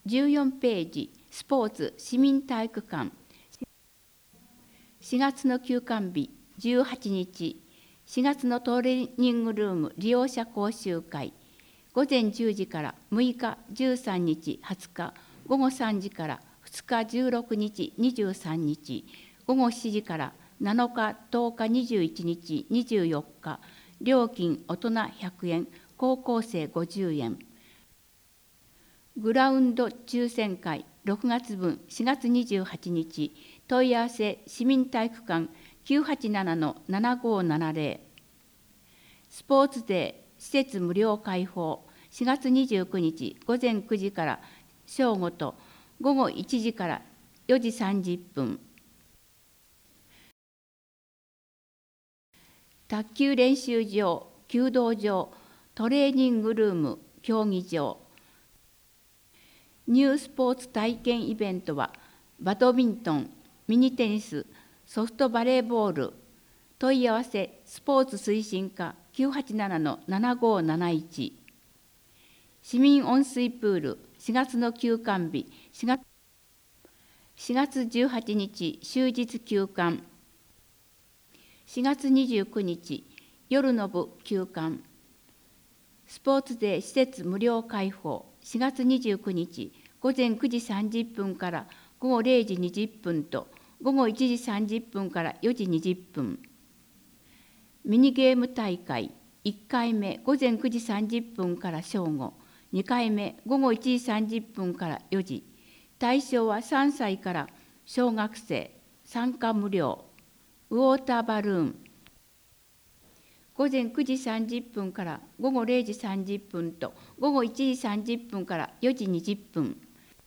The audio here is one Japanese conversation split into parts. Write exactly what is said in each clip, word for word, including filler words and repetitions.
じゅうよんページ、スポーツ市民体育館。しがつの休館日じゅうはちにち、しがつのトレーニングルーム利用者講習会、ごぜんじゅうじからむいかじゅうさんにちはつか、ごごさんじからふつかじゅうろくにちにじゅうさんにち、ごごしちじからなのかとおかにじゅういちにちにじゅうよっか、料金大人ひゃくえん、高校生ごじゅうえん。グラウンド抽選会ろくがつぶんしがつにじゅうはちにち、問い合わせ市民体育館 きゅうはちななのななごーななぜろ。スポーツデー施設無料開放しがつにじゅうくにちごぜんくじから正午とごごいちじからよじさんじゅっぷん。卓球練習場、弓道場、トレーニングルーム、競技場。ニュースポーツ体験イベントは、バドミントン、ミニテニス、ソフトバレーボール。問い合わせ、スポーツ推進課 きゅうはちななのななごーなないち。市民温水プール、しがつの休館日、しがつじゅうはちにち、終日休館。しがつにじゅうくにち、夜の部休館。スポーツデー施設無料開放しがつにじゅうくにちごぜんくじさんじゅっぷんからごごれいじにじゅっぷんとごごいちじさんじゅっぷんからよじにじゅっぷん。ミニゲーム大会いっかいめごぜんくじさんじゅっぷんから正午、にかいめごごいちじさんじゅっぷんからよじ。対象はさんさいから小学生、参加無料。ウォーターバルーンごぜんくじさんじゅっぷんからごごれいじさんじゅっぷんとごごいちじさんじゅっぷんからよじにじゅっぷん。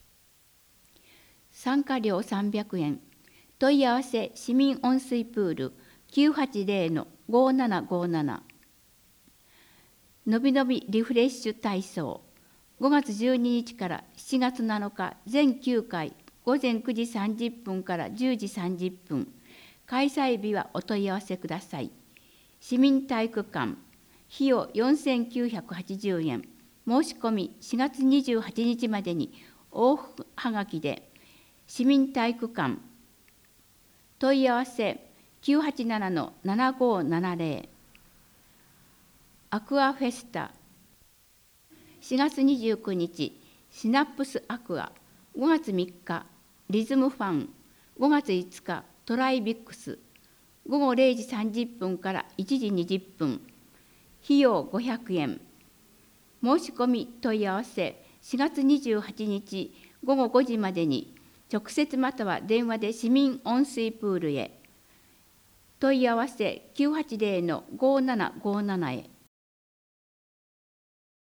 参加料さんびゃくえん。問い合わせ市民温水プール きゅうはちぜろのごーななごーなな。のびのびリフレッシュ体操ごがつじゅうににちからしちがつなのか全きゅうかいごぜんくじさんじゅっぷんからじゅうじさんじゅっぷん。開催日はお問い合わせください。市民体育館、費用よんせんきゅうひゃくはちじゅうえん。申し込みしがつにじゅうはちにちまでに往復はがきで、市民体育館、問い合わせきゅうはちななのななごーななぜろ。アクアフェスタ、しがつにじゅうくにち、シナプスアクア、ごがつみっか、リズムファン、ごがついつか、トライビックス、ごごれいじさんじゅっぷんからいちじにじゅっぷん。費用ごひゃくえん。申し込み問い合わせしがつにじゅうはちにちごごごじまでに直接または電話で市民温水プールへ。問い合わせきゅうはちぜろのごーななごーななへ。